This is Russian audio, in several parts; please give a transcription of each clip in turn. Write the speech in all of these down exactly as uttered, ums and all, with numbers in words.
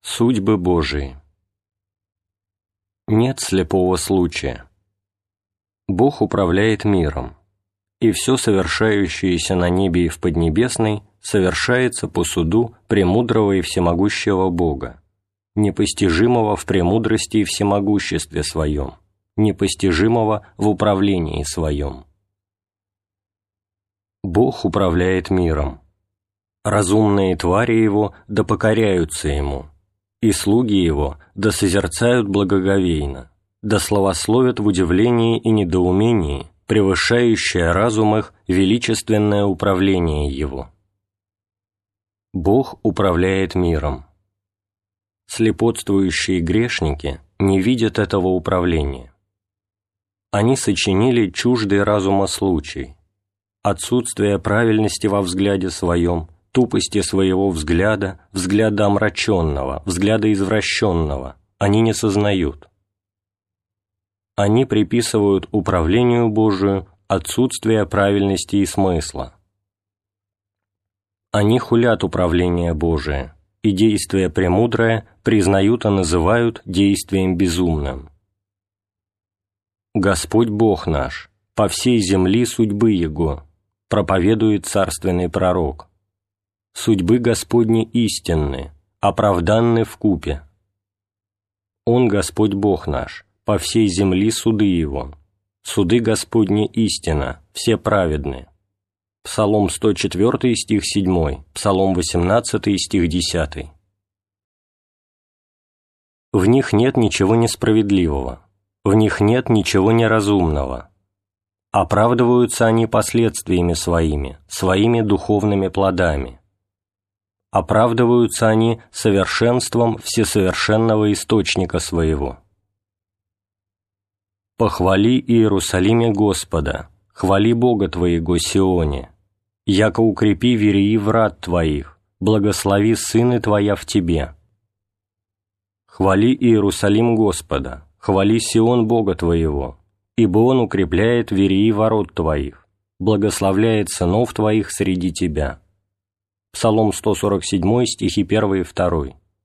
Судьбы Божии. Нет слепого случая. Бог управляет миром, и все совершающееся на небе и в Поднебесной совершается по суду премудрого и всемогущего Бога, непостижимого в премудрости и всемогуществе Своем, непостижимого в управлении Своем. Бог управляет миром. Разумные твари Его да покоряются Ему, и слуги Его да созерцают благоговейно, да славословят в удивлении и недоумении, превышающее разум их величественное управление Его. Бог управляет миром. Слепотствующие грешники не видят этого управления. Они сочинили чуждый разума случай, отсутствие правильности во взгляде своем, тупости своего взгляда, взгляда омраченного, взгляда извращенного, они не сознают. Они приписывают управлению Божию отсутствие правильности и смысла. Они хулят управление Божие, и действие премудрое признают и называют действием безумным. Господь Бог наш, по всей земли судьбы Его, проповедует царственный пророк. Судьбы Господни истинны, оправданны вкупе. Он, Господь Бог наш, по всей земли суды Его. Суды Господни истина, все праведны. Псалом сто четвёртый, стих седьмой, Псалом восемнадцатый, стих десятый. В них нет ничего несправедливого, в них нет ничего неразумного. Оправдываются они последствиями своими, своими духовными плодами. Оправдываются они совершенством всесовершенного источника своего. Похвали Иерусалиме Господа, хвали Бога твоего Сионе, яко укрепи вереи врат твоих, благослови сыны твоя в тебе. Хвали Иерусалим Господа, хвали Сион Бога твоего, ибо Он укрепляет вереи ворот твоих, благословляет сынов твоих среди тебя. Псалом сто сорок семь, стихи один и два.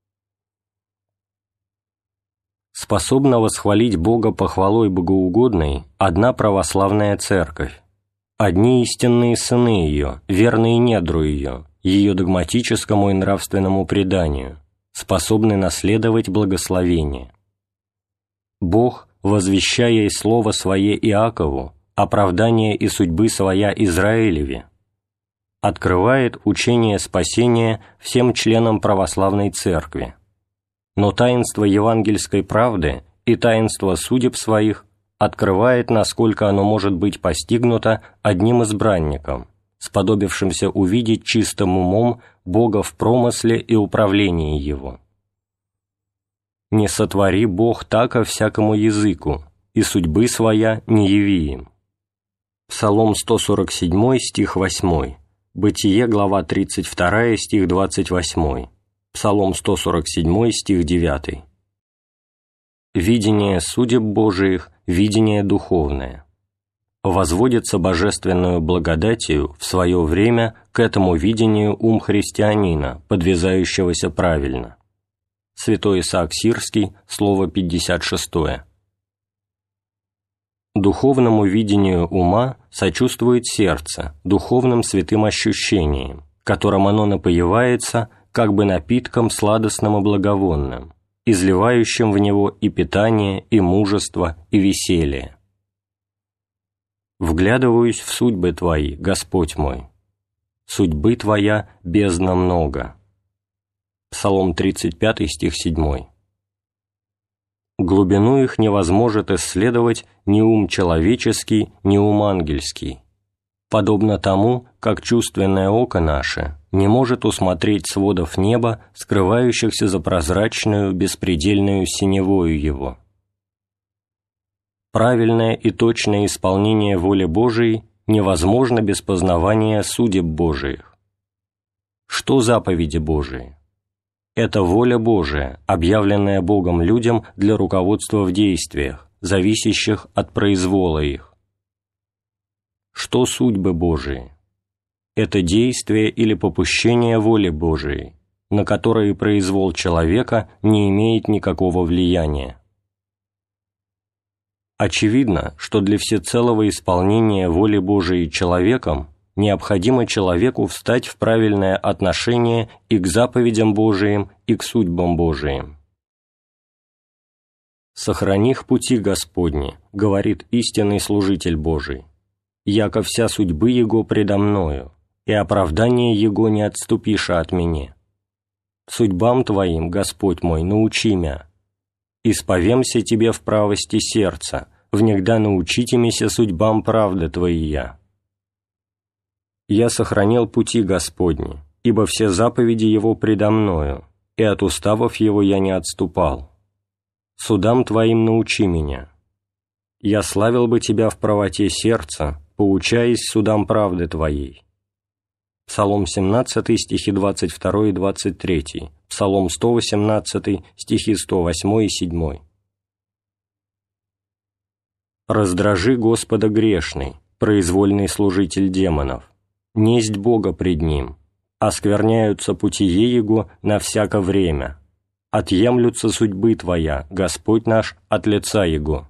Способна восхвалить Бога похвалой богоугодной одна православная церковь, одни истинные сыны ее, верные недру ее, ее догматическому и нравственному преданию, способны наследовать благословение. Бог, возвещая и слово свое Иакову, оправдание и судьбы своя Израилеве, открывает учение спасения всем членам православной церкви, но таинство евангельской правды и таинство судеб своих открывает, насколько оно может быть постигнуто одним избранником, сподобившимся увидеть чистым умом Бога в промысле и управлении Его. «Не сотвори Бог тако всякому языку, и судьбы своя не яви им». Псалом сто сорок семь, стих восьмой. Бытие, глава тридцать два, стих двадцать восемь. Псалом сто сорок семь, стих девятый. Видение судеб Божиих, видение духовное. Возводится божественную благодатью в свое время к этому видению ум христианина, подвязающегося правильно. Святой Исаак Сирский, слово пятьдесят шестое. Духовному видению ума сочувствует сердце, духовным святым ощущением, которым оно напоивается как бы напитком сладостным и благовонным, изливающим в него и питание, и мужество, и веселье. «Вглядываюсь в судьбы Твои, Господь мой. Судьбы Твоя бездна много». Псалом тридцать пятый, стих седьмой. Глубину их невозможно исследовать ни ум человеческий, ни ум ангельский, подобно тому, как чувственное око наше не может усмотреть сводов неба, скрывающихся за прозрачную, беспредельную синевою его. Правильное и точное исполнение воли Божией невозможно без познавания судеб Божиих. Что заповеди Божии? Это воля Божия, объявленная Богом людям для руководства в действиях, зависящих от произвола их. Что судьбы Божии? Это действие или попущение воли Божией, на которые произвол человека не имеет никакого влияния. Очевидно, что для всецелого исполнения воли Божией человеком необходимо человеку встать в правильное отношение и к заповедям Божиим, и к судьбам Божиим. «Сохраних пути Господни, — говорит истинный служитель Божий, — яко вся судьбы Его предо мною, и оправдание Его не отступиша от меня. Судьбам Твоим, Господь мой, научи мя. Исповемся Тебе в правости сердца, внегда научитимися судьбам правды Твоия. Я сохранил пути Господни, ибо все заповеди Его предо мною, и от уставов Его я не отступал. Судам Твоим научи меня. Я славил бы Тебя в правоте сердца, поучаясь судам правды Твоей». Псалом семнадцатый, стихи двадцать два и двадцать три, Псалом сто восемнадцатый, стихи сто восемь и семь. «Раздражи Господа грешный, произвольный служитель демонов, несть Бога пред Ним, оскверняются путие Его на всяко время, отъемлются судьбы Твоя, Господь наш, от лица Его.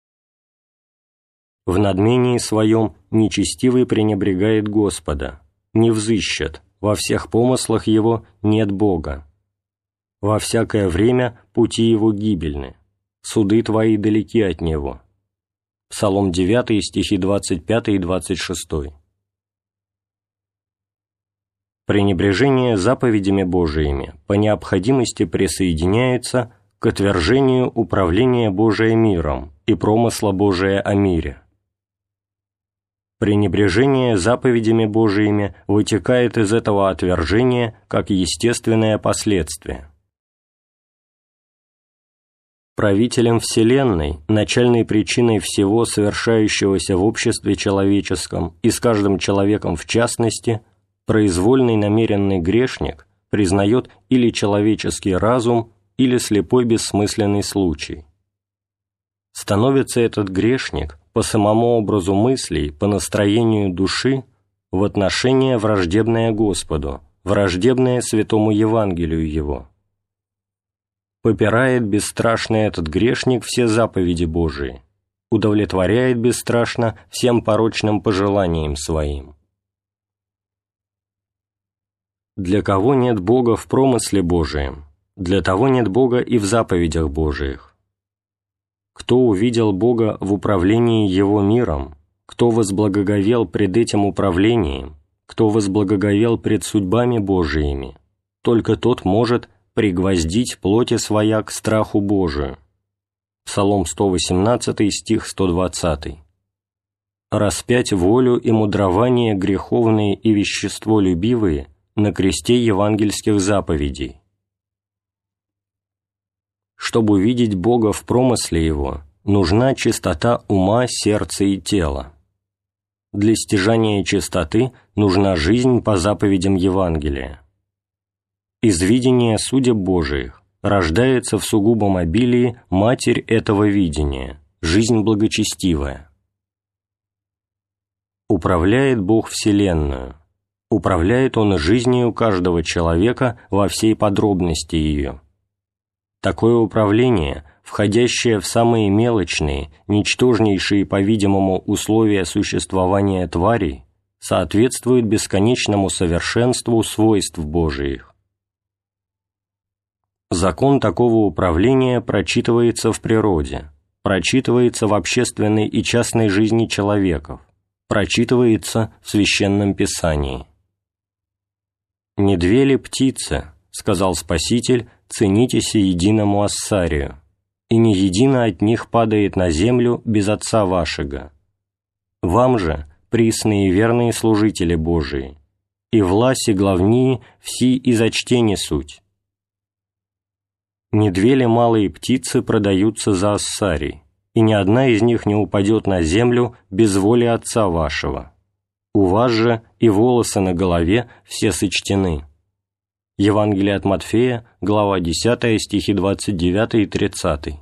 В надмении своем нечестивый пренебрегает Господа, не взыщет, во всех помыслах его нет Бога. Во всякое время пути его гибельны, суды Твои далеки от него». Псалом девятый, стихи двадцать пять и двадцать шесть. Пренебрежение заповедями Божиими по необходимости присоединяется к отвержению управления Божия миром и промысла Божия о мире. Пренебрежение заповедями Божиими вытекает из этого отвержения как естественное последствие. Правителем Вселенной, начальной причиной всего совершающегося в обществе человеческом и с каждым человеком в частности, произвольный намеренный грешник признает или человеческий разум, или слепой бессмысленный случай. Становится этот грешник по самому образу мыслей, по настроению души, в отношение враждебное Господу, враждебное святому Евангелию Его. Попирает бесстрашно этот грешник все заповеди Божии, удовлетворяет бесстрашно всем порочным пожеланиям своим. Для кого нет Бога в промысле Божием, для того нет Бога и в заповедях Божиих. Кто увидел Бога в управлении Его миром, кто возблагоговел пред этим управлением, кто возблагоговел пред судьбами Божиими, только тот может пригвоздить плоти своя к страху Божию. Псалом сто восемнадцатый, стих сто двадцатый. Распять волю и мудрование греховные и веществолюбивые на кресте евангельских заповедей. Чтобы увидеть Бога в промысле Его, нужна чистота ума, сердца и тела. Для стяжания чистоты нужна жизнь по заповедям Евангелия. Из видения судеб Божиих рождается в сугубом обилии матерь этого видения, жизнь благочестивая. Управляет Бог Вселенную, управляет Он жизнью каждого человека во всей подробности ее. Такое управление, входящее в самые мелочные, ничтожнейшие, по-видимому, условия существования тварей, соответствует бесконечному совершенству свойств Божиих. Закон такого управления прочитывается в природе, прочитывается в общественной и частной жизни человеков, прочитывается в Священном Писании. «Не две ли птицы, — сказал Спаситель, — ценитесь единому ассарию, и не едино от них падает на землю без Отца вашего. Вам же, присные и верные служители Божии, и власть и главнии все и зачтени суть. Не две ли малые птицы продаются за ассарий, и ни одна из них не упадет на землю без воли Отца вашего. У вас же и волосы на голове все сочтены». Евангелие от Матфея, глава десятая, стихи двадцать девять и тридцать.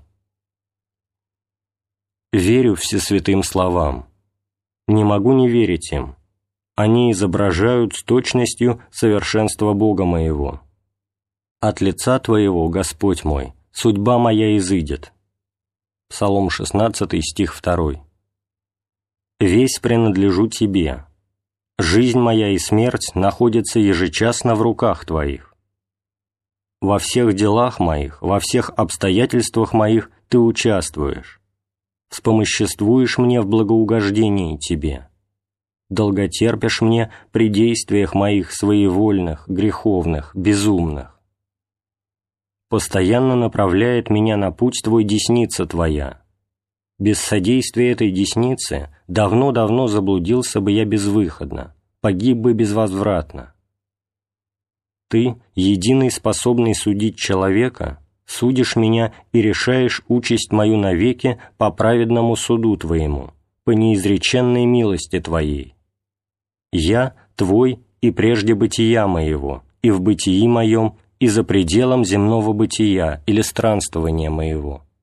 Верю всесвятым словам. Не могу не верить им. Они изображают с точностью совершенство Бога моего. От лица Твоего, Господь мой, судьба моя изыдет». Псалом шестнадцатый, стих второй. «Весь принадлежу Тебе. Жизнь моя и смерть находятся ежечасно в руках Твоих. Во всех делах моих, во всех обстоятельствах моих Ты участвуешь, вспомоществуешь мне в благоугождении Тебе, долготерпишь мне при действиях моих своевольных, греховных, безумных. Постоянно направляет меня на путь Твой десница Твоя. Без содействия этой десницы давно-давно заблудился бы я безвыходно, погиб бы безвозвратно. Ты, единый способный судить человека, судишь меня и решаешь участь мою навеки по праведному суду Твоему, по неизреченной милости Твоей. Я Твой и прежде бытия моего, и в бытии моем, и за пределом земного бытия или странствования моего.